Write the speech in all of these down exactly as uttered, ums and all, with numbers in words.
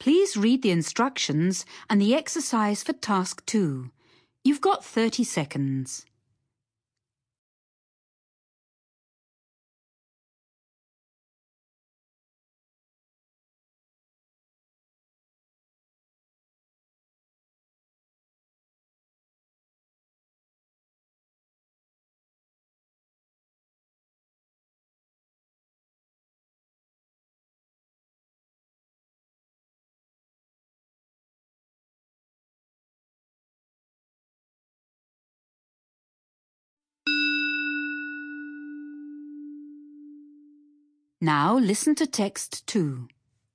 Please read the instructions and the exercise for task two. You've got thirty seconds. Now listen to text two.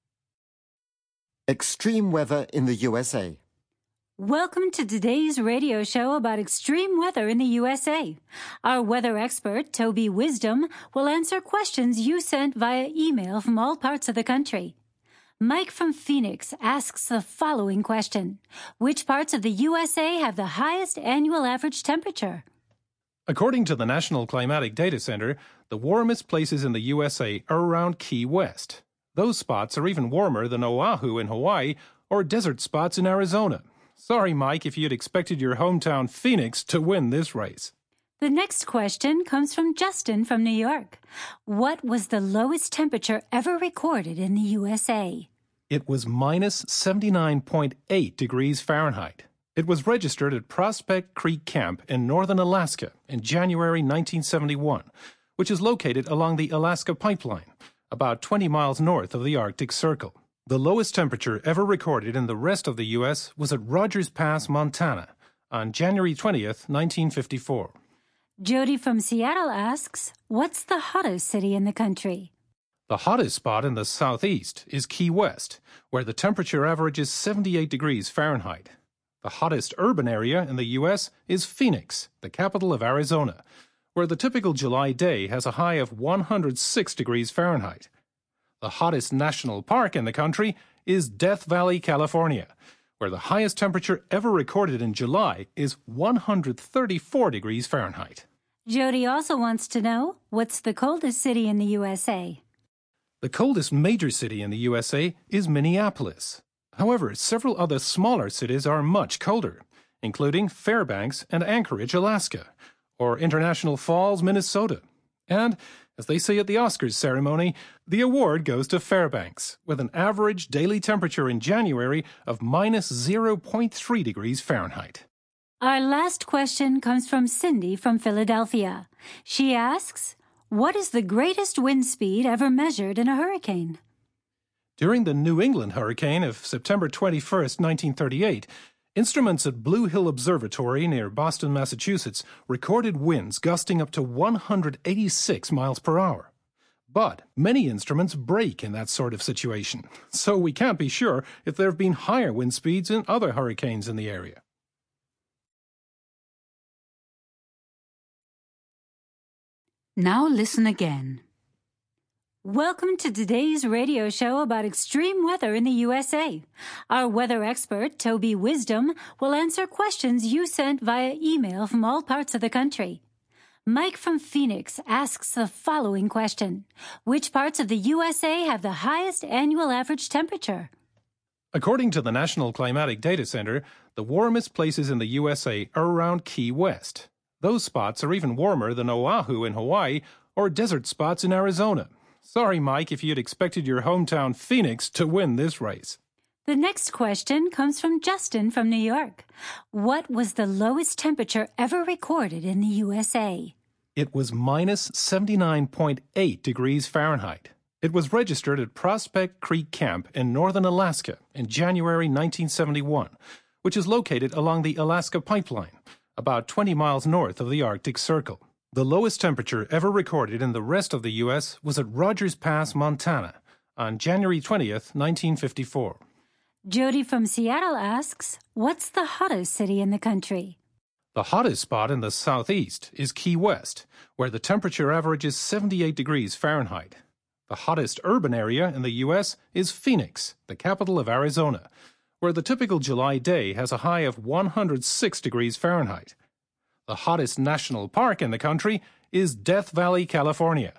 Extreme weather in the U S A. Welcome to today's radio show about extreme weather in the U S A. Our weather expert, Toby Wisdom, will answer questions you sent via email from all parts of the country. Mike from Phoenix asks the following question. Which parts of the U S A have the highest annual average temperature? According to the National Climatic Data Center, the warmest places in the U S A are around Key West. Those spots are even warmer than Oahu in Hawaii or desert spots in Arizona. Sorry, Mike, if you'd expected your hometown Phoenix to win this race. The next question comes from Justin from New York. What was the lowest temperature ever recorded in the U S A? It was minus seventy-nine point eight degrees Fahrenheit. It was registered at Prospect Creek Camp in northern Alaska in January nineteen seventy-one, which is located along the Alaska Pipeline, about twenty miles north of the Arctic Circle. The lowest temperature ever recorded in the rest of the U S was at Rogers Pass, Montana, on January twentieth, nineteen fifty-four. Jody from Seattle asks, what's the hottest city in the country? The hottest spot in the southeast is Key West, where the temperature averages seventy-eight degrees Fahrenheit. The hottest urban area in the U S is Phoenix, the capital of Arizona, where the typical July day has a high of one hundred six degrees Fahrenheit. The hottest national park in the country is Death Valley, California, where the highest temperature ever recorded in July is one hundred thirty-four degrees Fahrenheit. Jody also wants to know, what's the coldest city in the U S A? The coldest major city in the U S A is Minneapolis. However, several other smaller cities are much colder, including Fairbanks and Anchorage, Alaska, or International Falls, Minnesota. And, as they say at the Oscars ceremony, the award goes to Fairbanks, with an average daily temperature in January of minus zero point three degrees Fahrenheit. Our last question comes from Cindy from Philadelphia. She asks, what is the greatest wind speed ever measured in a hurricane? During the New England hurricane of September twenty-first, nineteen thirty-eight, instruments at Blue Hill Observatory near Boston, Massachusetts, recorded winds gusting up to one hundred eighty-six miles per hour. But many instruments break in that sort of situation, so we can't be sure if there have been higher wind speeds in other hurricanes in the area. Now listen again. Welcome to today's radio show about extreme weather in the U S A. Our weather expert, Toby Wisdom, will answer questions you sent via email from all parts of the country. Mike from Phoenix asks the following question. Which parts of the U S A have the highest annual average temperature? According to the National Climatic Data Center, the warmest places in the U S A are around Key West. Those spots are even warmer than Oahu in Hawaii or desert spots in Arizona. Sorry, Mike, if you'd expected your hometown Phoenix to win this race. The next question comes from Justin from New York. What was the lowest temperature ever recorded in the U S A? It was minus seventy-nine point eight degrees Fahrenheit. It was registered at Prospect Creek Camp in northern Alaska in January nineteen seventy-one, which is located along the Alaska Pipeline, about twenty miles north of the Arctic Circle. The lowest temperature ever recorded in the rest of the U S was at Rogers Pass, Montana, on January twentieth, nineteen fifty-four. Jody from Seattle asks, what's the hottest city in the country? The hottest spot in the southeast is Key West, where the temperature averages seventy-eight degrees Fahrenheit. The hottest urban area in the U S is Phoenix, the capital of Arizona, where the typical July day has a high of one hundred six degrees Fahrenheit. The hottest national park in the country is Death Valley, California,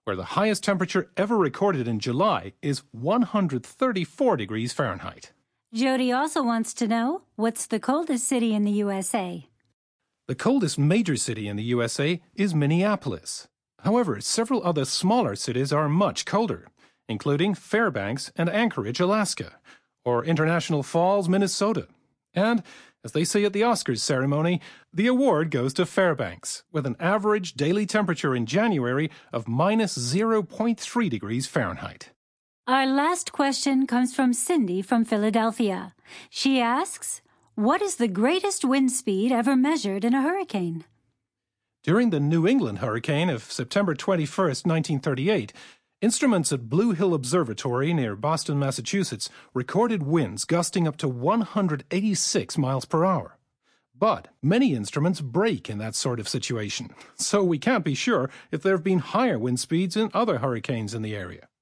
where the highest temperature ever recorded in July is one hundred thirty-four degrees Fahrenheit. Jody also wants to know, what's the coldest city in the U S A? The coldest major city in the U S A is Minneapolis. However, several other smaller cities are much colder, including Fairbanks and Anchorage, Alaska, or International Falls, Minnesota. And, as they say at the Oscars ceremony, the award goes to Fairbanks, with an average daily temperature in January of minus zero point three degrees Fahrenheit. Our last question comes from Cindy from Philadelphia. She asks, what is the greatest wind speed ever measured in a hurricane? During the New England hurricane of September twenty-first, nineteen thirty-eight, instruments at Blue Hill Observatory near Boston, Massachusetts, recorded winds gusting up to one hundred eighty-six miles per hour. But many instruments break in that sort of situation, so we can't be sure if there have been higher wind speeds in other hurricanes in the area.